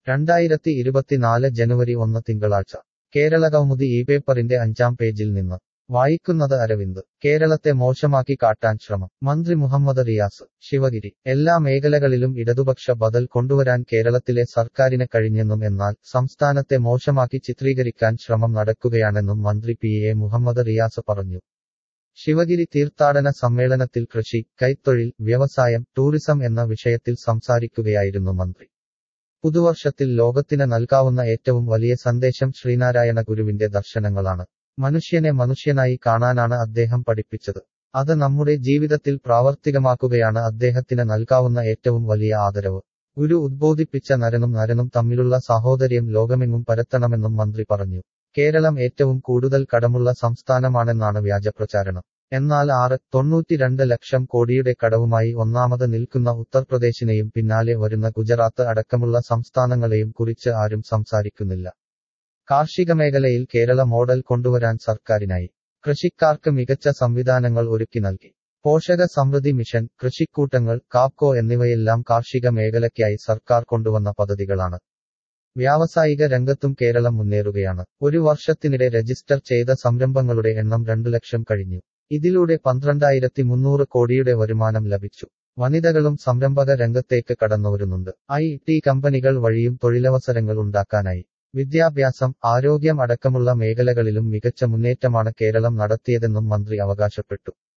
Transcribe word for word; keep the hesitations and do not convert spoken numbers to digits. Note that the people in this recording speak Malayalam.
രണ്ടായിരത്തി ഇരുപത്തിനാല് ജനുവരി ഒന്ന് തിങ്കളാഴ്ച കേരളകൗമുദി ഈ പേപ്പറിന്റെ അഞ്ചാം പേജിൽ നിന്ന് വായിക്കുന്നത് അരവിന്ദ്. കേരളത്തെ മോശമാക്കി കാട്ടാൻ ശ്രമം. മന്ത്രി മുഹമ്മദ് റിയാസ്. ശിവഗിരി. എല്ലാ മേഖലകളിലും ഇടതുപക്ഷ ബദൽ കൊണ്ടുവരാൻ കേരളത്തിലെ സർക്കാരിന് കഴിഞ്ഞെന്നും എന്നാൽ സംസ്ഥാനത്തെ മോശമാക്കി ചിത്രീകരിക്കാൻ ശ്രമം നടക്കുകയാണെന്നും മന്ത്രി പി എ മുഹമ്മദ് റിയാസ് പറഞ്ഞു. ശിവഗിരി തീർത്ഥാടന സമ്മേളനത്തിൽ കൃഷി, കൈത്തൊഴിൽ, വ്യവസായം, ടൂറിസം എന്ന വിഷയത്തിൽ സംസാരിക്കുകയായിരുന്നു മന്ത്രി. പുതുവർഷത്തിൽ ലോകത്തിന് നൽകാവുന്ന ഏറ്റവും വലിയ സന്ദേശം ശ്രീനാരായണ ഗുരുവിന്റെ ദർശനങ്ങളാണ്. മനുഷ്യനെ മനുഷ്യനായി കാണാനാണ് അദ്ദേഹം പഠിപ്പിച്ചത്. അത് നമ്മുടെ ജീവിതത്തിൽ പ്രാവർത്തികമാക്കുകയാണ് അദ്ദേഹത്തിന് നൽകാവുന്ന ഏറ്റവും വലിയ ആദരവ്. ഗുരു ഉദ്ബോധിപ്പിച്ച നരനും നരനും തമ്മിലുള്ള സാഹോദര്യം ലോകമെങ്ങും പരത്തണമെന്നും മന്ത്രി പറഞ്ഞു. കേരളം ഏറ്റവും കൂടുതൽ കടമുള്ള സംസ്ഥാനമാണെന്നാണ് വ്യാജപ്രചാരണം. എന്നാൽ ആറ് തൊണ്ണൂറ്റിരണ്ട് ലക്ഷം കോടിയുടെ കടവുമായി ഒന്നാമത് നിൽക്കുന്ന ഉത്തർപ്രദേശിനെയും പിന്നാലെ വരുന്ന ഗുജറാത്ത് അടക്കമുള്ള സംസ്ഥാനങ്ങളെയും കുറിച്ച് ആരും സംസാരിക്കുന്നില്ല. കാർഷിക മേഖലയിൽ കേരള മോഡൽ കൊണ്ടുവരാൻ സർക്കാരിനായി. കൃഷിക്കാർക്ക് മികച്ച സംവിധാനങ്ങൾ ഒരുക്കി നൽകി. പോഷക സമൃദ്ധി മിഷൻ, കൃഷിക്കൂട്ടങ്ങൾ, കാപ്കോ എന്നിവയെല്ലാം കാർഷിക മേഖലയ്ക്കായി സർക്കാർ കൊണ്ടുവന്ന പദ്ധതികളാണ്. വ്യാവസായിക രംഗത്തും കേരളം മുന്നേറുകയാണ്. ഒരു വർഷത്തിനിടെ രജിസ്റ്റർ ചെയ്ത സംരംഭങ്ങളുടെ എണ്ണം രണ്ടു ലക്ഷം കഴിഞ്ഞു. ഇതിലൂടെ പന്ത്രണ്ടായിരത്തി മുന്നൂറ് കോടിയുടെ വരുമാനം ലഭിച്ചു. വനിതകളും സംരംഭക രംഗത്തേക്ക് കടന്നുവരുന്നുണ്ട്. ഐ ടി കമ്പനികൾ വഴിയും തൊഴിലവസരങ്ങൾ ഉണ്ടാക്കാനായി. വിദ്യാഭ്യാസം, ആരോഗ്യം അടക്കമുള്ള മേഖലകളിലും മികച്ച മുന്നേറ്റമാണ് കേരളം നടത്തിയതെന്നും മന്ത്രി അവകാശപ്പെട്ടു.